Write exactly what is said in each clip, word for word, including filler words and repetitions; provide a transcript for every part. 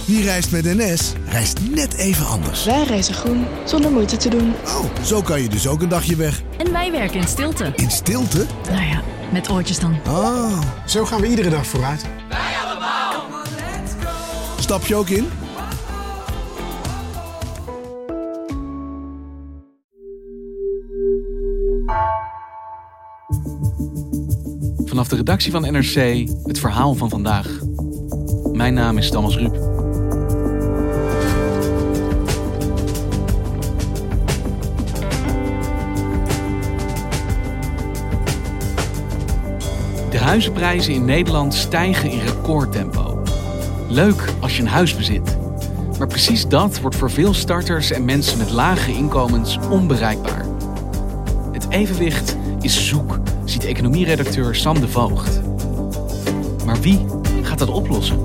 Wie reist met N S, reist net even anders. Wij reizen groen, zonder moeite te doen. Oh, zo kan je dus ook een dagje weg. En wij werken in stilte. In stilte? Nou ja, met oortjes dan. Oh. Zo gaan we iedere dag vooruit. Wij allemaal. Stap je ook in? Vanaf de redactie van N R C, het verhaal van vandaag. Mijn naam is Thomas Ruip. De huizenprijzen in Nederland stijgen in recordtempo. Leuk als je een huis bezit. Maar precies dat wordt voor veel starters en mensen met lage inkomens onbereikbaar. Het evenwicht is zoek, ziet economieredacteur Sam de Voogd. Maar wie gaat dat oplossen?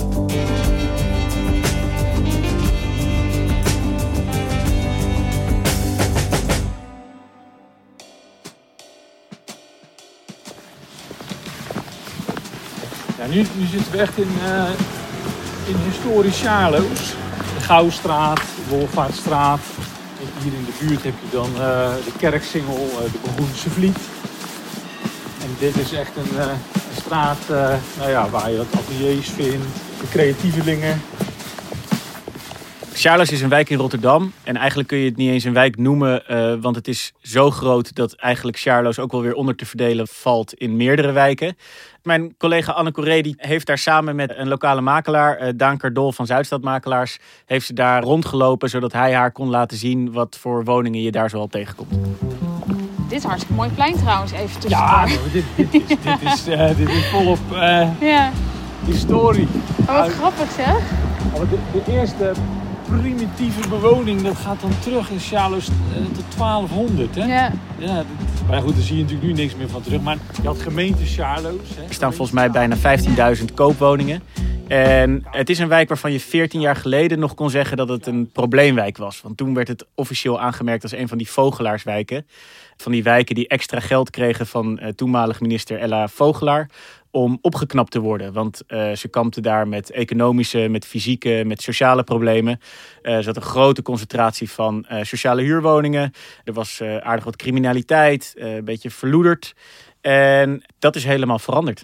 Ja, nu, nu zitten we echt in, uh, in historisch Charloes. De Gouwstraat, de Wolvaartstraat. Hier in de buurt heb je dan uh, de Kerksingel, uh, de Burgoense Vliet. En dit is echt een, uh, een straat uh, nou ja, waar je wat ateliers vindt, de creatievelingen. Charloes is een wijk in Rotterdam. En eigenlijk kun je het niet eens een wijk noemen, uh, want het is zo groot dat eigenlijk Charloes ook wel weer onder te verdelen valt in meerdere wijken. Mijn collega Anne Corré die heeft daar samen met een lokale makelaar, uh, Daan Cardol van Zuidstad Makelaars, heeft ze daar rondgelopen zodat hij haar kon laten zien wat voor woningen je daar zoal tegenkomt. Dit is een hartstikke mooi plein trouwens, even tussendoor. Ja, dit, dit, is, dit, is, uh, dit is volop uh, ja. historie. Oh, wat uh, grappig zeg. De, de eerste primitieve bewoning, dat gaat dan terug in Charloes uh, tot twaalfhonderd. Hè? Ja. Ja, dat, maar goed, daar zie je natuurlijk nu niks meer van terug. Maar je had gemeente Charloes. Hè? Er staan volgens mij bijna vijftienduizend koopwoningen. En het is een wijk waarvan je veertien jaar geleden nog kon zeggen dat het een probleemwijk was. Want toen werd het officieel aangemerkt als een van die vogelaarswijken. Van die wijken die extra geld kregen van uh, toenmalig minister Ella Vogelaar om opgeknapt te worden. Want uh, ze kampten daar met economische, met fysieke, met sociale problemen. Uh, er zat een grote concentratie van uh, sociale huurwoningen. Er was uh, aardig wat criminaliteit, uh, een beetje verloederd. En dat is helemaal veranderd.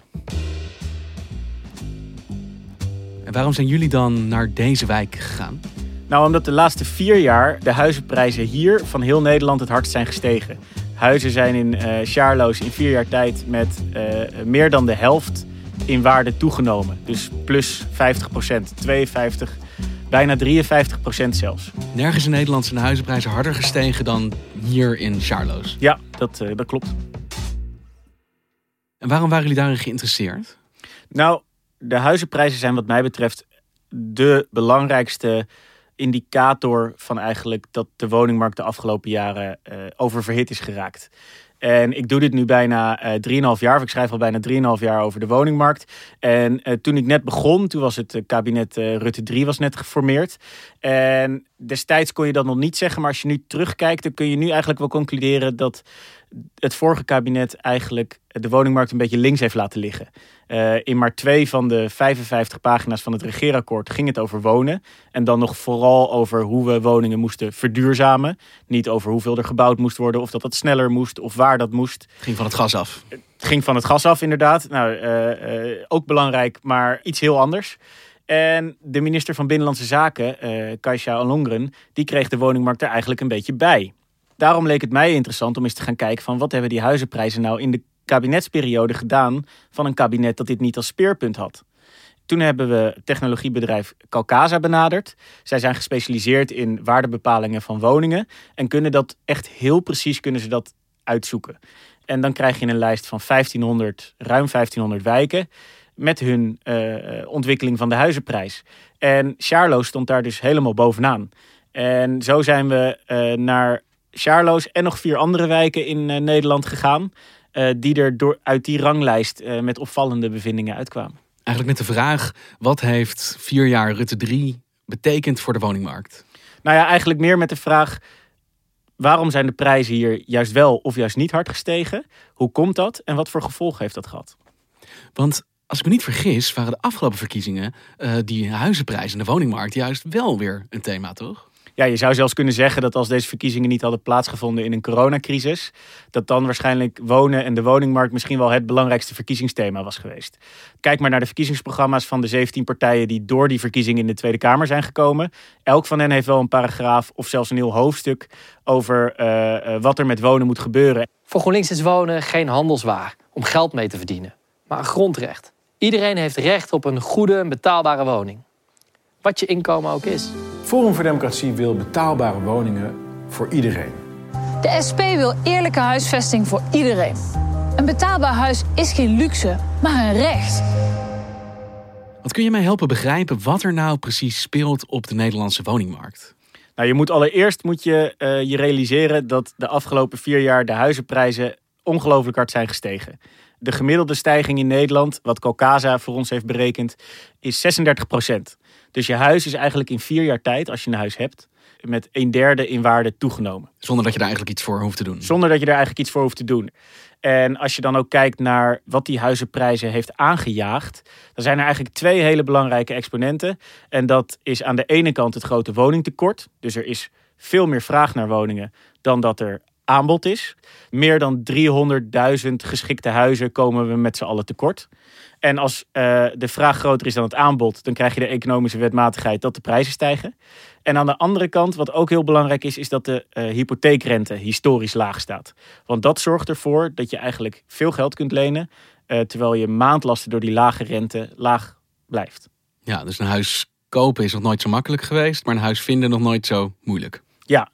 En waarom zijn jullie dan naar deze wijk gegaan? Nou, omdat de laatste vier jaar de huizenprijzen hier van heel Nederland het hardst zijn gestegen. Huizen zijn in uh, Charloes in vier jaar tijd met uh, meer dan de helft in waarde toegenomen. Dus plus vijftig procent, tweeënvijftig, bijna drieënvijftig procent zelfs. Nergens in Nederland zijn de huizenprijzen harder gestegen dan hier in Charloes. Ja, dat, uh, dat klopt. En waarom waren jullie daarin geïnteresseerd? Nou, de huizenprijzen zijn wat mij betreft de belangrijkste indicator van eigenlijk dat de woningmarkt de afgelopen jaren uh, oververhit is geraakt. En ik doe dit nu bijna uh, drieënhalf jaar, of ik schrijf al bijna drieënhalf jaar over de woningmarkt. En uh, toen ik net begon, toen was het uh, kabinet uh, Rutte drie was net geformeerd. En destijds kon je dat nog niet zeggen, maar als je nu terugkijkt, dan kun je nu eigenlijk wel concluderen dat het vorige kabinet eigenlijk de woningmarkt een beetje links heeft laten liggen. Uh, in maar twee van de vijfenvijftig pagina's van het regeerakkoord ging het over wonen. En dan nog vooral over hoe we woningen moesten verduurzamen. Niet over hoeveel er gebouwd moest worden, of dat dat sneller moest, of waar dat moest. Het ging van het gas af. Het ging van het gas af, inderdaad. Nou, uh, uh, ook belangrijk, maar iets heel anders. En de minister van Binnenlandse Zaken, uh, Kajsa Ollongren, die kreeg de woningmarkt er eigenlijk een beetje bij. Daarom leek het mij interessant om eens te gaan kijken van wat hebben die huizenprijzen nou in de kabinetsperiode gedaan van een kabinet dat dit niet als speerpunt had. Toen hebben we technologiebedrijf Calcasa benaderd. Zij zijn gespecialiseerd in waardebepalingen van woningen en kunnen dat echt heel precies kunnen ze dat uitzoeken. En dan krijg je een lijst van vijftienhonderd, ruim vijftienhonderd wijken met hun uh, ontwikkeling van de huizenprijs. En Charloes stond daar dus helemaal bovenaan. En zo zijn we uh, naar Charloes en nog vier andere wijken in uh, Nederland gegaan, Uh, die er door, uit die ranglijst uh, met opvallende bevindingen uitkwamen. Eigenlijk met de vraag, wat heeft vier jaar Rutte drie betekend voor de woningmarkt? Nou ja, eigenlijk meer met de vraag, waarom zijn de prijzen hier juist wel of juist niet hard gestegen? Hoe komt dat en wat voor gevolgen heeft dat gehad? Want Als ik me niet vergis, waren de afgelopen verkiezingen uh, die huizenprijzen en de woningmarkt juist wel weer een thema, toch? Ja, je zou zelfs kunnen zeggen dat als deze verkiezingen niet hadden plaatsgevonden in een coronacrisis, dat dan waarschijnlijk wonen en de woningmarkt misschien wel het belangrijkste verkiezingsthema was geweest. Kijk maar naar de verkiezingsprogramma's van de zeventien partijen die door die verkiezingen in de Tweede Kamer zijn gekomen. Elk van hen heeft wel een paragraaf of zelfs een heel hoofdstuk over uh, uh, wat er met wonen moet gebeuren. Voor GroenLinks is wonen geen handelswaar om geld mee te verdienen, maar een grondrecht. Iedereen heeft recht op een goede en betaalbare woning. Wat je inkomen ook is. Forum voor Democratie wil betaalbare woningen voor iedereen. De S P wil eerlijke huisvesting voor iedereen. Een betaalbaar huis is geen luxe, maar een recht. Wat kun je mij helpen begrijpen wat er nou precies speelt op de Nederlandse woningmarkt? Nou, je moet allereerst moet je, uh, je realiseren dat de afgelopen vier jaar de huizenprijzen ongelooflijk hard zijn gestegen. De gemiddelde stijging in Nederland, wat Calcasa voor ons heeft berekend, is zesendertig procent. Dus je huis is eigenlijk in vier jaar tijd, als je een huis hebt, met een derde in waarde toegenomen. Zonder dat je daar eigenlijk iets voor hoeft te doen. Zonder dat je daar eigenlijk iets voor hoeft te doen. En als je dan ook kijkt naar wat die huizenprijzen heeft aangejaagd, dan zijn er eigenlijk twee hele belangrijke exponenten. En dat is aan de ene kant het grote woningtekort. Dus er is veel meer vraag naar woningen dan dat er aanbod is. Meer dan driehonderdduizend geschikte huizen komen we met z'n allen tekort. En als uh, de vraag groter is dan het aanbod, dan krijg je de economische wetmatigheid dat de prijzen stijgen. En aan de andere kant, wat ook heel belangrijk is, is dat de uh, hypotheekrente historisch laag staat. Want dat zorgt ervoor dat je eigenlijk veel geld kunt lenen, uh, terwijl je maandlasten door die lage rente laag blijft. Ja, dus een huis kopen is nog nooit zo makkelijk geweest, maar een huis vinden nog nooit zo moeilijk. Ja.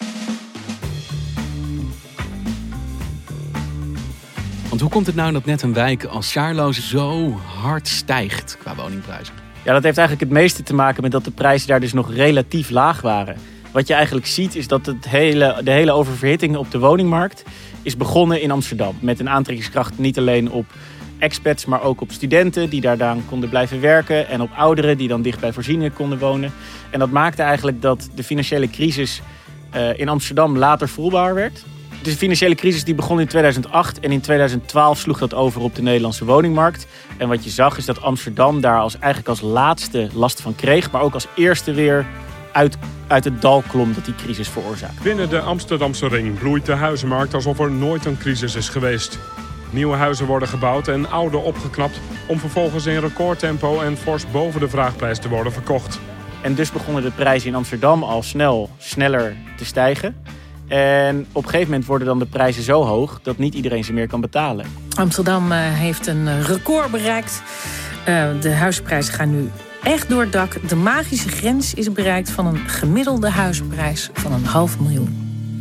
Want hoe komt het nou dat net een wijk als Sjaarloos zo hard stijgt qua woningprijzen? Ja, dat heeft eigenlijk het meeste te maken met dat de prijzen daar dus nog relatief laag waren. Wat je eigenlijk ziet is dat het hele, de hele oververhitting op de woningmarkt is begonnen in Amsterdam. Met een aantrekkingskracht niet alleen op expats, maar ook op studenten die daar dan konden blijven werken. En op ouderen die dan dicht bij voorzieningen konden wonen. En dat maakte eigenlijk dat de financiële crisis uh, in Amsterdam later voelbaar werd. De financiële crisis die begon in tweeduizend acht en in tweeduizend twaalf sloeg dat over op de Nederlandse woningmarkt. En wat je zag is dat Amsterdam daar als, eigenlijk als laatste last van kreeg, maar ook als eerste weer uit, uit het dal klom dat die crisis veroorzaakte. Binnen de Amsterdamse ring bloeit de huizenmarkt alsof er nooit een crisis is geweest. Nieuwe huizen worden gebouwd en oude opgeknapt om vervolgens in recordtempo en fors boven de vraagprijs te worden verkocht. En dus begonnen de prijzen in Amsterdam al snel, sneller te stijgen. En op een gegeven moment worden dan de prijzen zo hoog dat niet iedereen ze meer kan betalen. Amsterdam uh, heeft een record bereikt. Uh, de huisprijzen gaan nu echt door het dak. De magische grens is bereikt van een gemiddelde huisprijs van een half miljoen.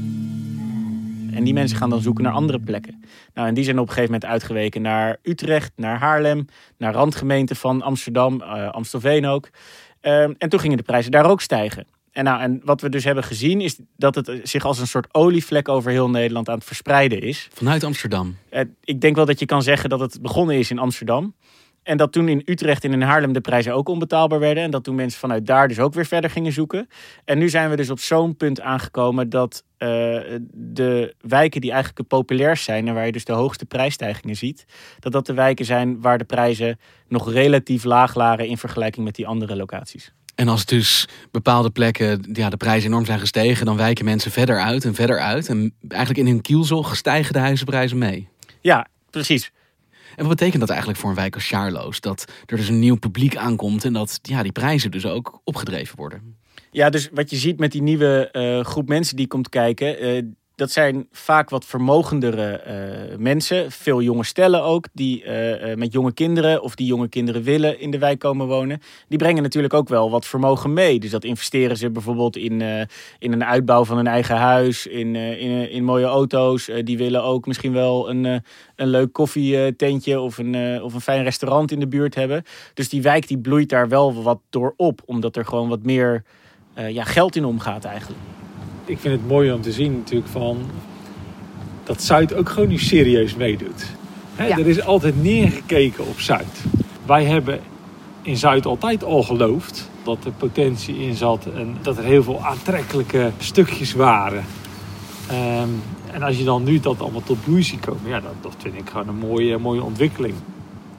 En die mensen gaan dan zoeken naar andere plekken. Nou, en die zijn op een gegeven moment uitgeweken naar Utrecht, naar Haarlem, naar randgemeenten van Amsterdam, uh, Amstelveen ook. Uh, en toen gingen de prijzen daar ook stijgen. En, nou, en wat we dus hebben gezien is dat het zich als een soort olievlek over heel Nederland aan het verspreiden is. Vanuit Amsterdam? Uh, ik denk wel dat je kan zeggen dat het begonnen is in Amsterdam. En dat toen in Utrecht en in Haarlem de prijzen ook onbetaalbaar werden. En dat toen mensen vanuit daar dus ook weer verder gingen zoeken. En nu zijn we dus op zo'n punt aangekomen dat uh, de wijken die eigenlijk het populairst zijn en waar je dus de hoogste prijsstijgingen ziet, dat dat de wijken zijn waar de prijzen nog relatief laag lagen in vergelijking met die andere locaties. En als dus bepaalde plekken ja, de prijzen enorm zijn gestegen, dan wijken mensen verder uit en verder uit. En eigenlijk in hun kielzog stijgen de huizenprijzen mee. Ja, precies. En wat betekent dat eigenlijk voor een wijk als Sjaarloos? Dat er dus een nieuw publiek aankomt en dat ja, die prijzen dus ook opgedreven worden. Ja, dus wat je ziet met die nieuwe uh, groep mensen die komt kijken, Uh, dat zijn vaak wat vermogendere uh, mensen. Veel jonge stellen ook, die uh, uh, met jonge kinderen of die jonge kinderen willen in de wijk komen wonen. Die brengen natuurlijk ook wel wat vermogen mee. Dus dat investeren ze bijvoorbeeld in, uh, in een uitbouw van een eigen huis, in, uh, in, in mooie auto's. Uh, die willen ook misschien wel een, uh, een leuk koffietentje of een, uh, of een fijn restaurant in de buurt hebben. Dus die wijk die bloeit daar wel wat door op, omdat er gewoon wat meer uh, ja, geld in omgaat eigenlijk. Ik vind het mooi om te zien natuurlijk van dat Zuid ook gewoon nu serieus meedoet. He, ja. Er is altijd neergekeken op Zuid. Wij hebben in Zuid altijd al geloofd dat er potentie in zat en dat er heel veel aantrekkelijke stukjes waren. Um, en als je dan nu dat allemaal tot bloei ziet komen, ja, dat, dat vind ik gewoon een mooie, mooie ontwikkeling.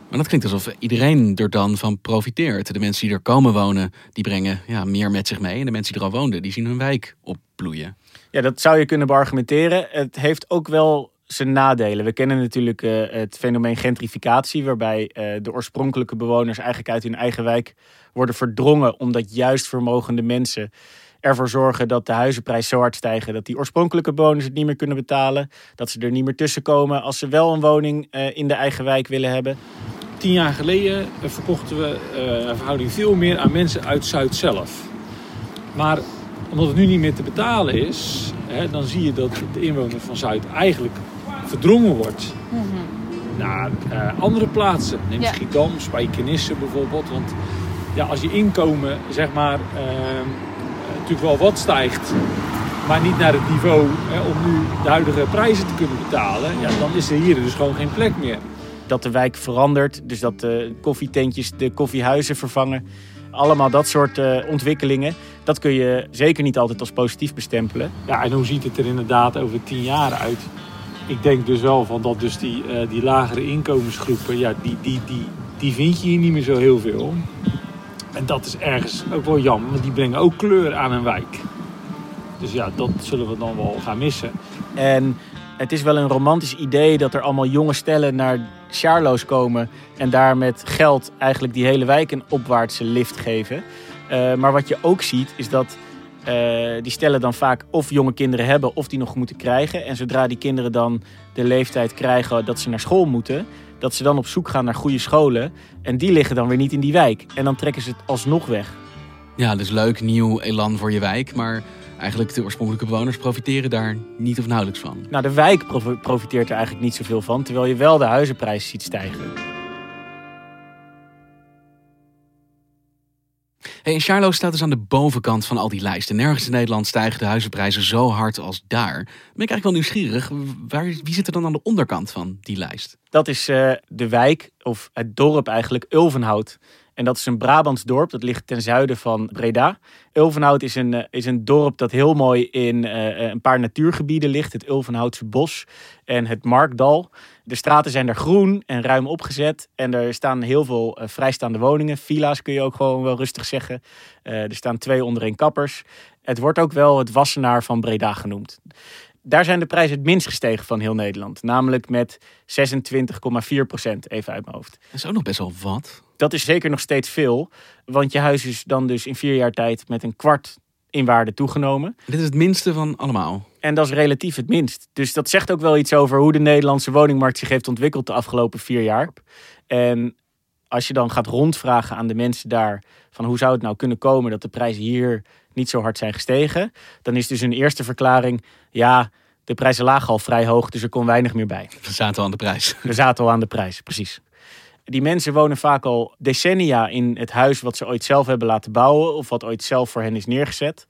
Maar dat klinkt alsof iedereen er dan van profiteert. De mensen die er komen wonen, die brengen ja, meer met zich mee. En de mensen die er al woonden, die zien hun wijk opbloeien. Ja, dat zou je kunnen beargumenteren. Het heeft ook wel zijn nadelen. We kennen natuurlijk uh, het fenomeen gentrificatie, waarbij uh, de oorspronkelijke bewoners eigenlijk uit hun eigen wijk worden verdrongen, omdat juist vermogende mensen ervoor zorgen dat de huizenprijzen zo hard stijgen dat die oorspronkelijke bewoners het niet meer kunnen betalen. Dat ze er niet meer tussenkomen als ze wel een woning uh, in de eigen wijk willen hebben. Tien jaar geleden verkochten we uh, een verhouding veel meer aan mensen uit Zuid zelf. Maar omdat het nu niet meer te betalen is, hè, dan zie je dat de inwoner van Zuid eigenlijk verdrongen wordt mm-hmm. naar uh, andere plaatsen. Neem ja. Schiedam, Spijkenisse bijvoorbeeld. Want ja, als je inkomen zeg maar uh, natuurlijk wel wat stijgt, maar niet naar het niveau hè, om nu de huidige prijzen te kunnen betalen, ja, dan is er hier dus gewoon geen plek meer. Dat de wijk verandert, dus dat de koffietentjes de koffiehuizen vervangen. Allemaal dat soort uh, ontwikkelingen, dat kun je zeker niet altijd als positief bestempelen. Ja, en hoe ziet het er inderdaad over tien jaar uit? Ik denk dus wel van dat dus die, uh, die lagere inkomensgroepen, ja, die, die, die, die vind je hier niet meer zo heel veel. En dat is ergens ook wel jammer, want die brengen ook kleur aan een wijk. Dus ja, dat zullen we dan wel gaan missen. En het is wel een romantisch idee dat er allemaal jonge stellen naar Sjaarloos komen en daar met geld eigenlijk die hele wijk een opwaartse lift geven. Uh, maar wat je ook ziet is dat uh, die stellen dan vaak of jonge kinderen hebben of die nog moeten krijgen. En zodra die kinderen dan de leeftijd krijgen dat ze naar school moeten, dat ze dan op zoek gaan naar goede scholen. En die liggen dan weer niet in die wijk. En dan trekken ze het alsnog weg. Ja, dus leuk, nieuw elan voor je wijk, maar eigenlijk de oorspronkelijke bewoners profiteren daar niet of nauwelijks van. Nou, de wijk profiteert er eigenlijk niet zoveel van, terwijl je wel de huizenprijs ziet stijgen. Hey, en Sjaarloos staat dus aan de bovenkant van al die lijsten. Nergens in Nederland stijgen de huizenprijzen zo hard als daar. Ben ik eigenlijk wel nieuwsgierig. Waar, wie zit er dan aan de onderkant van die lijst? Dat is uh, de wijk, of het dorp eigenlijk, Ulvenhout. En dat is een Brabants dorp, dat ligt ten zuiden van Breda. Ulvenhout is een, uh, is een dorp dat heel mooi in uh, een paar natuurgebieden ligt. Het Ulvenhoutse bos en het Markdal. De straten zijn daar groen en ruim opgezet. En er staan heel veel uh, vrijstaande woningen. Villa's kun je ook gewoon wel rustig zeggen. Uh, er staan twee ondereen kappers. Het wordt ook wel het Wassenaar van Breda genoemd. Daar zijn de prijzen het minst gestegen van heel Nederland. Namelijk met zesentwintig komma vier procent, even uit mijn hoofd. Dat is ook nog best wel wat. Dat is zeker nog steeds veel. Want je huis is dan dus in vier jaar tijd met een kwart in waarde toegenomen. Dit is het minste van allemaal. En dat is relatief het minst. Dus dat zegt ook wel iets over hoe de Nederlandse woningmarkt zich heeft ontwikkeld de afgelopen vier jaar. En als je dan gaat rondvragen aan de mensen daar van hoe zou het nou kunnen komen dat de prijzen hier niet zo hard zijn gestegen, dan is dus een eerste verklaring, ja, de prijzen lagen al vrij hoog, dus er kon weinig meer bij. We zaten al aan de prijs. We zaten al aan de prijs, precies. Die mensen wonen vaak al decennia in het huis wat ze ooit zelf hebben laten bouwen of wat ooit zelf voor hen is neergezet.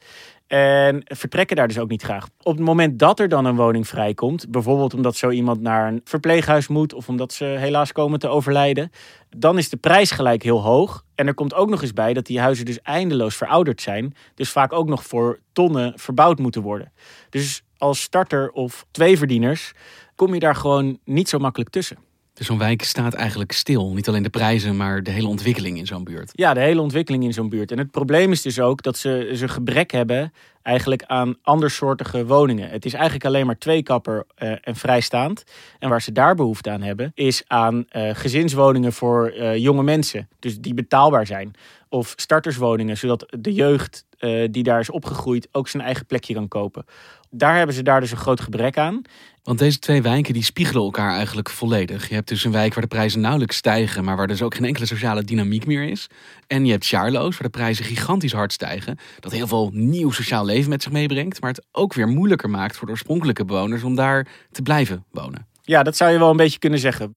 En vertrekken daar dus ook niet graag. Op het moment dat er dan een woning vrijkomt, bijvoorbeeld omdat zo iemand naar een verpleeghuis moet of omdat ze helaas komen te overlijden, dan is de prijs gelijk heel hoog. En er komt ook nog eens bij dat die huizen dus eindeloos verouderd zijn, dus vaak ook nog voor tonnen verbouwd moeten worden. Dus als starter of tweeverdieners kom je daar gewoon niet zo makkelijk tussen. Dus zo'n wijk staat eigenlijk stil. Niet alleen de prijzen, maar de hele ontwikkeling in zo'n buurt. Ja, de hele ontwikkeling in zo'n buurt. En het probleem is dus ook dat ze, ze gebrek hebben eigenlijk aan andersoortige woningen. Het is eigenlijk alleen maar tweekapper uh, en vrijstaand. En waar ze daar behoefte aan hebben, is aan uh, gezinswoningen voor uh, jonge mensen. Dus die betaalbaar zijn. Of starterswoningen, zodat de jeugd uh, die daar is opgegroeid ook zijn eigen plekje kan kopen. Daar hebben ze daar dus een groot gebrek aan. Want deze twee wijken die spiegelen elkaar eigenlijk volledig. Je hebt dus een wijk waar de prijzen nauwelijks stijgen, maar waar dus ook geen enkele sociale dynamiek meer is. En je hebt Sjaarloos, waar de prijzen gigantisch hard stijgen. Dat heel veel nieuw sociaal leven met zich meebrengt, maar het ook weer moeilijker maakt voor de oorspronkelijke bewoners om daar te blijven wonen. Ja, dat zou je wel een beetje kunnen zeggen.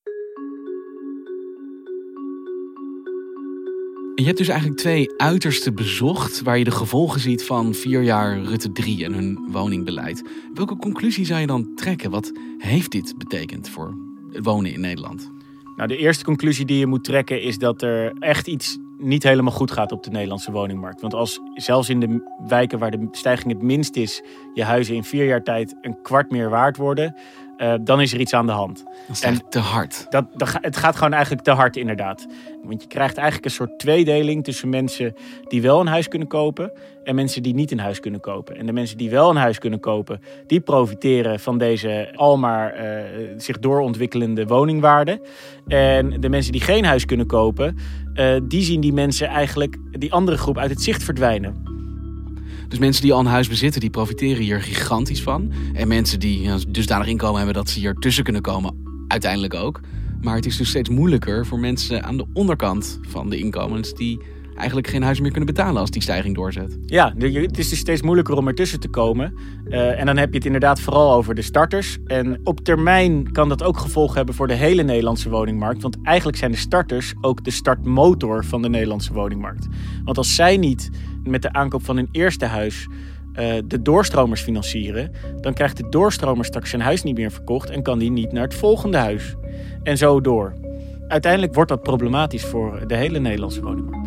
Je hebt dus eigenlijk twee uitersten bezocht waar je de gevolgen ziet van vier jaar Rutte drie en hun woningbeleid. Welke conclusie zou je dan trekken? Wat heeft dit betekend voor het wonen in Nederland? Nou, de eerste conclusie die je moet trekken is dat er echt iets niet helemaal goed gaat op de Nederlandse woningmarkt. Want als zelfs in de wijken waar de stijging het minst is, je huizen in vier jaar tijd een kwart meer waard worden, uh, dan is er iets aan de hand. Dat is echt te hard. Dat, dat, het gaat gewoon eigenlijk te hard inderdaad. Want je krijgt eigenlijk een soort tweedeling tussen mensen die wel een huis kunnen kopen en mensen die niet een huis kunnen kopen. En de mensen die wel een huis kunnen kopen, die profiteren van deze almaar uh, zich doorontwikkelende woningwaarde. En de mensen die geen huis kunnen kopen, uh, die zien die mensen eigenlijk, die andere groep, uit het zicht verdwijnen. Dus mensen die al een huis bezitten, die profiteren hier gigantisch van. En mensen die ja, dusdanig inkomen hebben dat ze hier tussen kunnen komen, uiteindelijk ook. Maar het is dus steeds moeilijker voor mensen aan de onderkant van de inkomens die eigenlijk geen huis meer kunnen betalen als die stijging doorzet. Ja, het is dus steeds moeilijker om ertussen te komen. Uh, en dan heb je het inderdaad vooral over de starters. En op termijn kan dat ook gevolgen hebben voor de hele Nederlandse woningmarkt. Want eigenlijk zijn de starters ook de startmotor van de Nederlandse woningmarkt. Want als zij niet met de aankoop van hun eerste huis uh, de doorstromers financieren, dan krijgt de doorstromer straks zijn huis niet meer verkocht en kan die niet naar het volgende huis. En zo door. Uiteindelijk wordt dat problematisch voor de hele Nederlandse woningmarkt.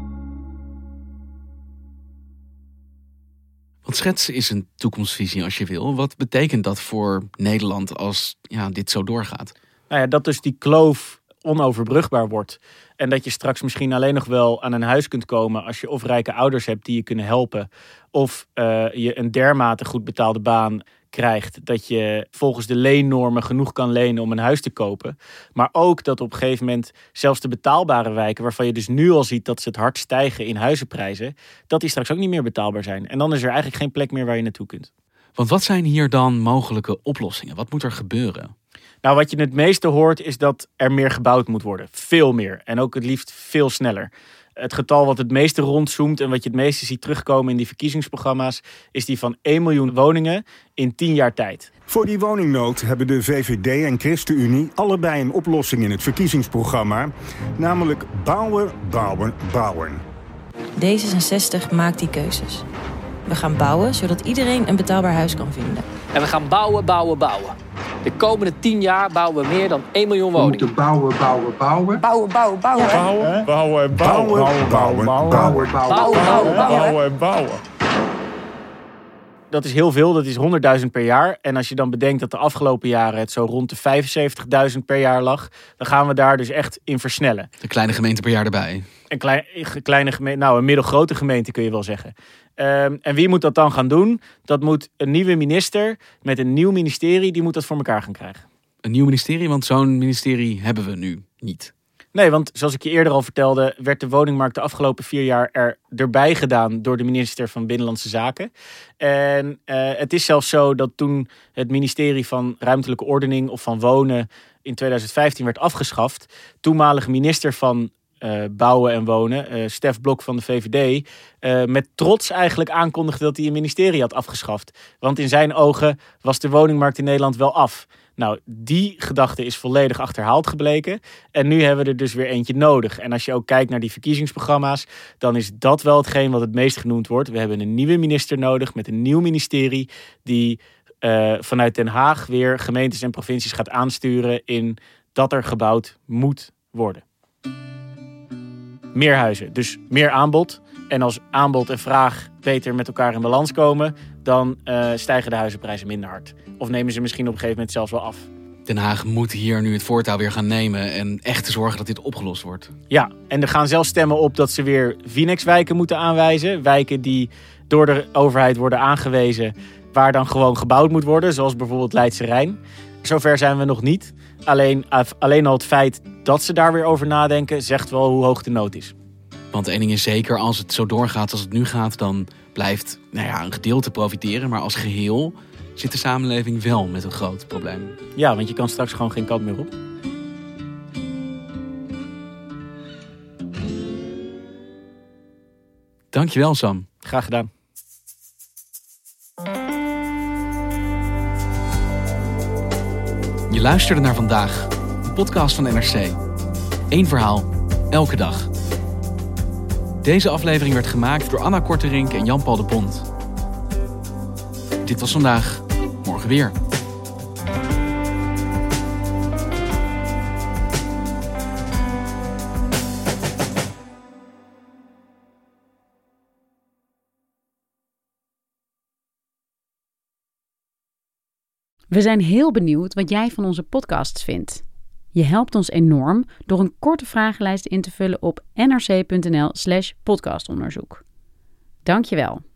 Want schetsen is een toekomstvisie als je wil. Wat betekent dat voor Nederland als ja, dit zo doorgaat? Nou ja, dat dus die kloof onoverbrugbaar wordt. En dat je straks misschien alleen nog wel aan een huis kunt komen als je of rijke ouders hebt die je kunnen helpen, of uh, je een dermate goed betaalde baan krijgt dat je volgens de leennormen genoeg kan lenen om een huis te kopen. Maar ook dat op een gegeven moment zelfs de betaalbare wijken, waarvan je dus nu al ziet dat ze het hard stijgen in huizenprijzen, dat die straks ook niet meer betaalbaar zijn. En dan is er eigenlijk geen plek meer waar je naartoe kunt. Want wat zijn hier dan mogelijke oplossingen? Wat moet er gebeuren? Nou, wat je het meeste hoort is dat er meer gebouwd moet worden. Veel meer. En ook het liefst veel sneller. Het getal wat het meeste rondzoomt en wat je het meeste ziet terugkomen in die verkiezingsprogramma's is die van één miljoen woningen in tien jaar tijd. Voor die woningnood hebben de V V D en ChristenUnie allebei een oplossing in het verkiezingsprogramma. Namelijk bouwen, bouwen, bouwen. D zesenzestig maakt die keuzes. We gaan bouwen zodat iedereen een betaalbaar huis kan vinden. En we gaan bouwen, bouwen, bouwen. De komende tien jaar bouwen we meer dan één miljoen woningen. We moeten bouwen, bouwen, bouwen. Bouwen, bouwen, bouwen. Bouwen, bouwen, bouwen, bouwen, bouwen, bouwen, bouwen, bouwen, bouwen. Dat is heel veel, dat is honderdduizend per jaar. En als je dan bedenkt dat de afgelopen jaren het zo rond de vijfenzeventigduizend per jaar lag, dan gaan we daar dus echt in versnellen. Een kleine gemeente per jaar erbij. Een klein, kleine gemeente, nou een middelgrote gemeente kun je wel zeggen. Um, en wie moet dat dan gaan doen? Dat moet een nieuwe minister met een nieuw ministerie, die moet dat voor elkaar gaan krijgen. Een nieuw ministerie, want zo'n ministerie hebben we nu niet. Nee, want zoals ik je eerder al vertelde, werd de woningmarkt de afgelopen vier jaar er, erbij gedaan door de minister van Binnenlandse Zaken. En uh, het is zelfs zo dat toen het ministerie van Ruimtelijke Ordening of van Wonen in tweeduizend vijftien werd afgeschaft, toenmalige minister van Uh, bouwen en wonen, uh, Stef Blok van de V V D, uh, met trots eigenlijk aankondigde dat hij een ministerie had afgeschaft. Want in zijn ogen was de woningmarkt in Nederland wel af. Nou, die gedachte is volledig achterhaald gebleken. En nu hebben we er dus weer eentje nodig. En als je ook kijkt naar die verkiezingsprogramma's, dan is dat wel hetgeen wat het meest genoemd wordt. We hebben een nieuwe minister nodig met een nieuw ministerie die uh, vanuit Den Haag weer gemeentes en provincies gaat aansturen in dat er gebouwd moet worden. Meer huizen, dus meer aanbod. En als aanbod en vraag beter met elkaar in balans komen, dan uh, stijgen de huizenprijzen minder hard. Of nemen ze misschien op een gegeven moment zelfs wel af. Den Haag moet hier nu het voortouw weer gaan nemen en echt zorgen dat dit opgelost wordt. Ja, en er gaan zelfs stemmen op dat ze weer Vinex-wijken moeten aanwijzen. Wijken die door de overheid worden aangewezen, waar dan gewoon gebouwd moet worden, zoals bijvoorbeeld Leidse Rijn. Zover zijn we nog niet. Alleen, alleen al het feit dat ze daar weer over nadenken, zegt wel hoe hoog de nood is. Want één ding is zeker, als het zo doorgaat als het nu gaat, dan blijft nou ja, een gedeelte profiteren. Maar als geheel zit de samenleving wel met een groot probleem. Ja, want je kan straks gewoon geen kant meer op. Dankjewel, Sam. Graag gedaan. Je luisterde naar Vandaag, een podcast van N R C. Eén verhaal, elke dag. Deze aflevering werd gemaakt door Anna Korterink en Jan-Paul de Bond. Dit was Vandaag, morgen weer. We zijn heel benieuwd wat jij van onze podcasts vindt. Je helpt ons enorm door een korte vragenlijst in te vullen op nrc.nl slash podcastonderzoek. Dank je wel.